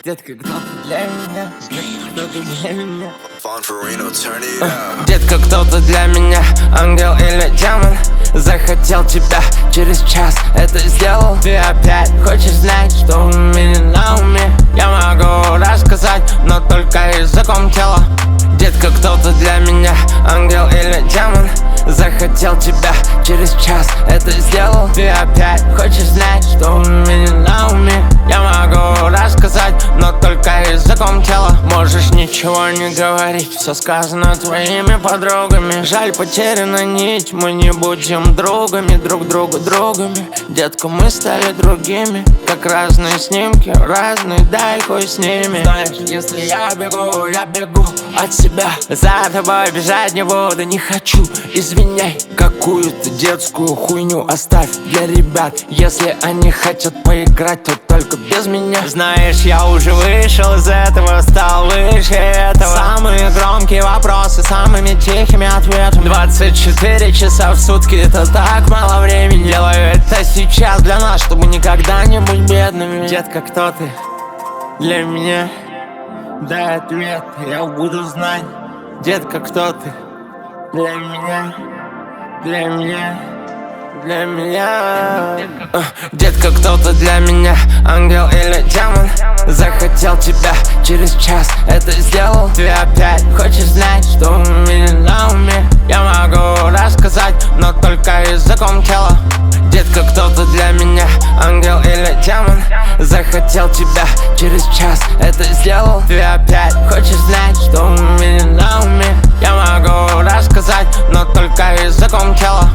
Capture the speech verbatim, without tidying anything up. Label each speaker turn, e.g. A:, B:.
A: Детка, кто-то для меня, кто-то для меня.
B: uh.
A: Детка, кто-то для меня, ангел или демон. Захотел тебя, через час это сделал. Ты опять хочешь знать, что у меня на уме. Я могу рассказать, но только языком тела. Детка, кто-то для меня, ангел или демон. Захотел тебя, через час это сделал. Ты опять хочешь знать, что у меня на уме. Я могу рассказать, но только языком тела. Можешь ничего не говорить, все сказано твоими подругами. Жаль, потеряна нить, мы не будем другами, друг другу другами. Детка, мы стали другими, как разные снимки, разные, дай хуй с ними. Знаешь, если я бегу, я бегу от себя. За тобой бежать не буду, не хочу, извиняй. Какую-то детскую хуйню оставь для ребят. Если они хотят поиграть, то только без меня. Знаешь, я уже вышел из этого, стал выше этого. Самые громкие вопросы, самыми тихими ответами. Двадцать четыре часа в сутки, это так мало времени. Делаю это сейчас для нас, чтобы никогда не быть бедными. Детка, кто ты для меня? Дай ответ, я буду знать. Детка, кто ты для меня? Для меня, для меня. uh, Детка, кто-то для меня, ангел или демон. Захотел тебя, через час это сделал. Ты опять хочешь знать, что у меня на уме. Я могу рассказать, но только языком тела. Детка, кто-то для меня, ангел или демон. Захотел тебя, через час это сделал. Ты опять хочешь знать, что у меня на уме. Я могу рассказать, но только языком тела.